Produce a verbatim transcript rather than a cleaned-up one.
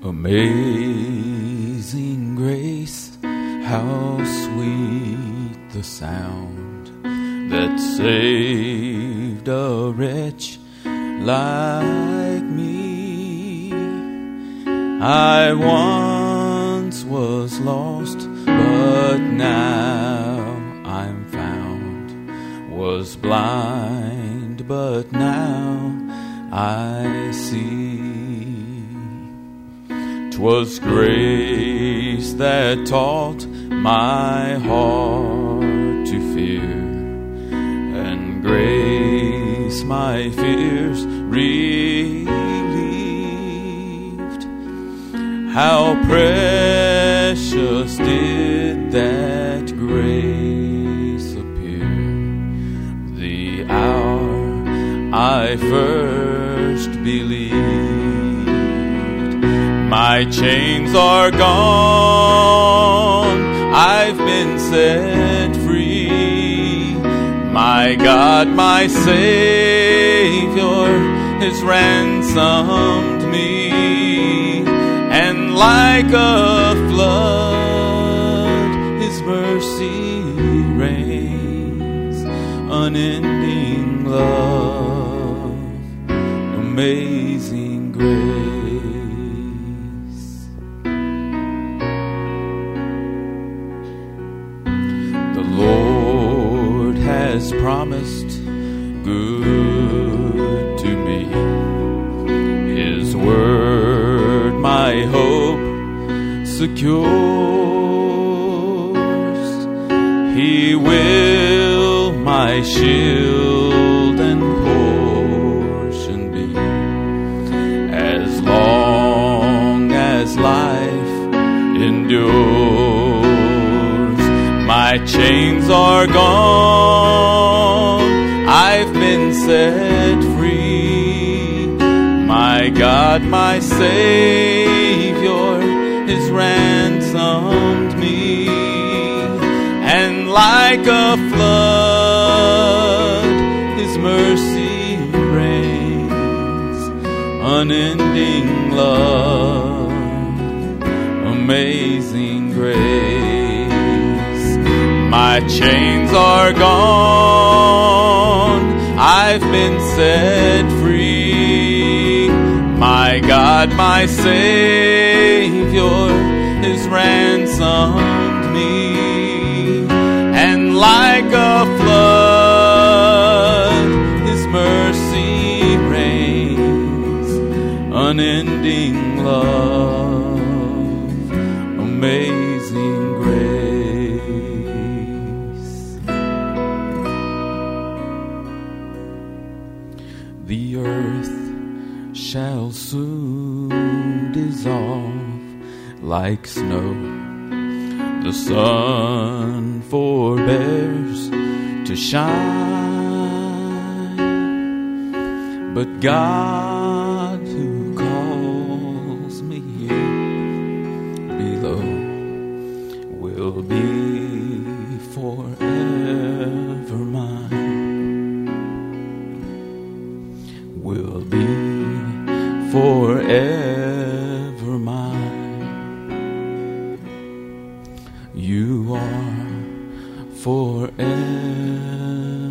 Amazing grace, how sweet the sound that saved a wretch like me. I once was lost, but now I'm found. Was blind, but now I see. 'Twas grace that taught my heart to fear, and grace my fears relieved. How precious did that grace appear the hour I first believed. My chains are gone, I've been set free. My God, my Savior, has ransomed me. And like a flood, His mercy reigns. Unending love, amazing grace. Lord has promised good to me. His word my hope secures. He will my shield and portion be, as long as life endures. My chains are gone, I've been set free. My God, my Savior, has ransomed me. And like a flood, His mercy reigns. Unending love, amazing grace. My chains are gone, I've been set free. My God, my Savior, has ransomed me. And like a flood, His mercy reigns. Unending love, amazing grace. The earth shall soon dissolve like snow. The sun forbears to shine, but God who calls me below will be forever mine. Will be forever mine. You are forever